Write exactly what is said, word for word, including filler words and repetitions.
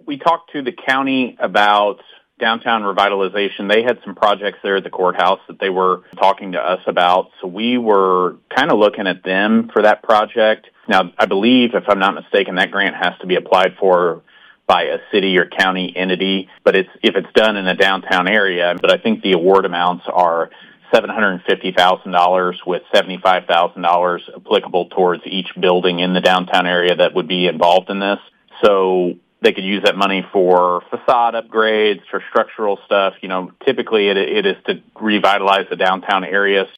we talked to the county about downtown revitalization. They had some projects there at the courthouse that they were talking to us about. So we were kind of looking at them for that project. Now, I believe, if I'm not mistaken, that grant has to be applied for by a city or county entity, but it's if it's done in a downtown area. But I think the award amounts are seven hundred fifty thousand dollars with seventy-five thousand dollars applicable towards each building in the downtown area that would be involved in this. So they could use that money for facade upgrades, for structural stuff. You know, typically it, it is to revitalize the downtown area.